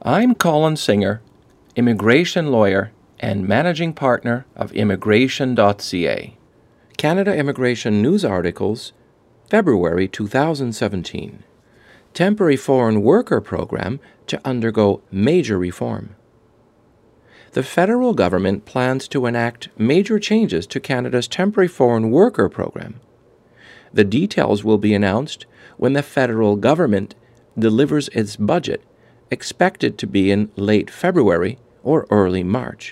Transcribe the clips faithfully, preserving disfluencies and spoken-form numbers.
I'm Colin Singer, immigration lawyer and managing partner of immigration dot c a. Canada Immigration News Articles, February two thousand seventeen. Temporary Foreign Worker Program to undergo major reform. The federal government plans to enact major changes to Canada's Temporary Foreign Worker Program. The details will be announced when the federal government delivers its budget, expected to be in late February or early March.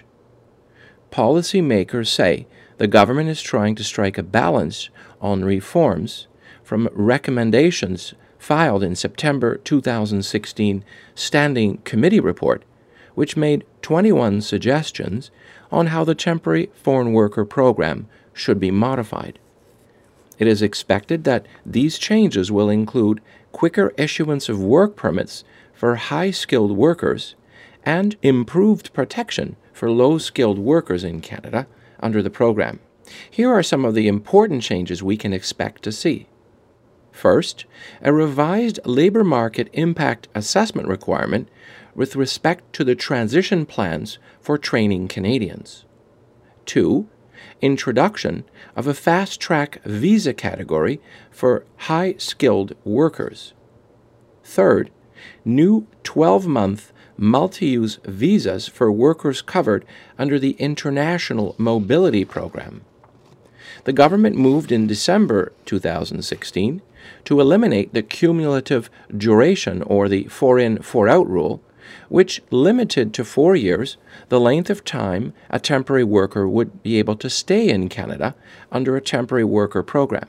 Policymakers say the government is trying to strike a balance on reforms from recommendations filed in September two thousand sixteen Standing Committee report, which made twenty-one suggestions on how the Temporary Foreign Worker Program should be modified. It is expected that these changes will include quicker issuance of work permits for high-skilled workers and improved protection for low-skilled workers in Canada under the program. Here are some of the important changes we can expect to see. First, a revised labor market impact assessment requirement with respect to the transition plans for training Canadians. Two, introduction of a fast-track visa category for high-skilled workers. Third, new twelve-month multi-use visas for workers covered under the International Mobility Program. The government moved in December two thousand sixteen to eliminate the cumulative duration, or the four-in, four-out rule, which limited to four years the length of time a temporary worker would be able to stay in Canada under a temporary worker program.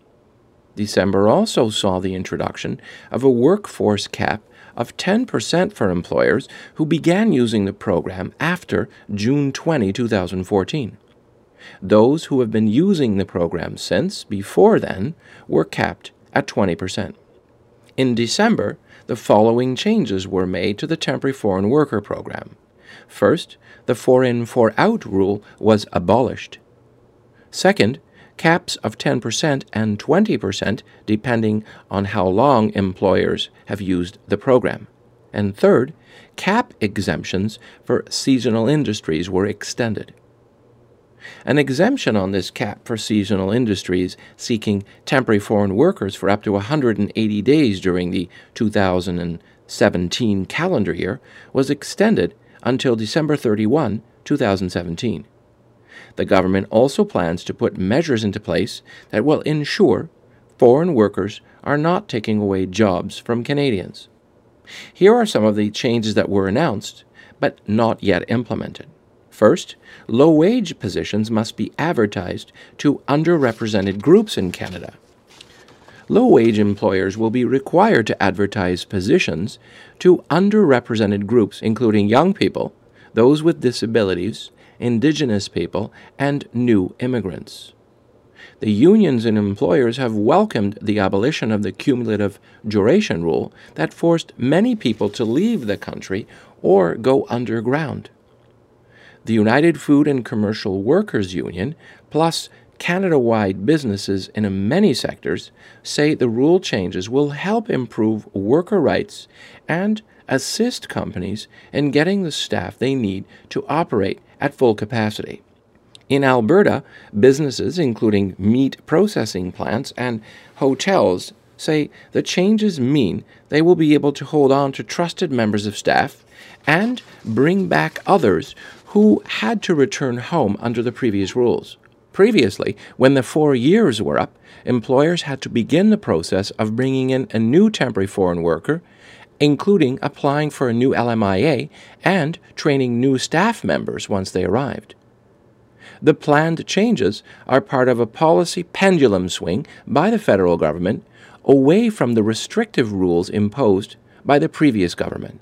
December also saw the introduction of a workforce cap of ten percent for employers who began using the program after June twentieth, two thousand fourteen. Those who have been using the program since before then were capped at twenty percent. In December, the following changes were made to the Temporary Foreign Worker Program. First, the four-in, four-out rule was abolished. Second, caps of ten percent and twenty percent depending on how long employers have used the program. And third, cap exemptions for seasonal industries were extended. An exemption on this cap for seasonal industries seeking temporary foreign workers for up to one hundred eighty days during the two thousand seventeen calendar year was extended until December thirty-first, two thousand seventeen. The government also plans to put measures into place that will ensure foreign workers are not taking away jobs from Canadians. Here are some of the changes that were announced but not yet implemented. First, low-wage positions must be advertised to underrepresented groups in Canada. Low-wage employers will be required to advertise positions to underrepresented groups, including young people, those with disabilities, Indigenous people, and new immigrants. The unions and employers have welcomed the abolition of the cumulative duration rule that forced many people to leave the country or go underground. The United Food and Commercial Workers Union, plus Canada-wide businesses in many sectors, say the rule changes will help improve worker rights and assist companies in getting the staff they need to operate at full capacity. In Alberta, businesses, including meat processing plants and hotels, say the changes mean they will be able to hold on to trusted members of staff and bring back others who had to return home under the previous rules. Previously, when the four years were up, employers had to begin the process of bringing in a new temporary foreign worker, including applying for a new L M I A and training new staff members once they arrived. The planned changes are part of a policy pendulum swing by the federal government away from the restrictive rules imposed by the previous government.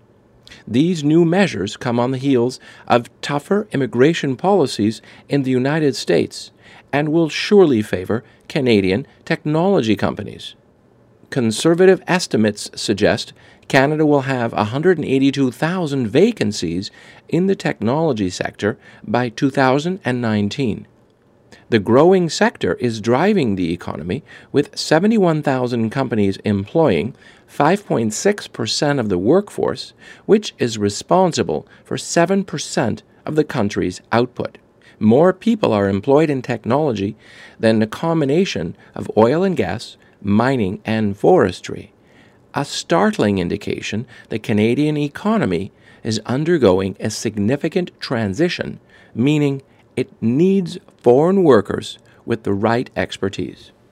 These new measures come on the heels of tougher immigration policies in the United States and will surely favor Canadian technology companies. Conservative estimates suggest Canada will have one hundred eighty-two thousand vacancies in the technology sector by two thousand nineteen. The growing sector is driving the economy, with seventy-one thousand companies employing five point six percent of the workforce, which is responsible for seven percent of the country's output. More people are employed in technology than the combination of oil and gas, mining, and forestry, a startling indication the Canadian economy is undergoing a significant transition, meaning it needs foreign workers with the right expertise.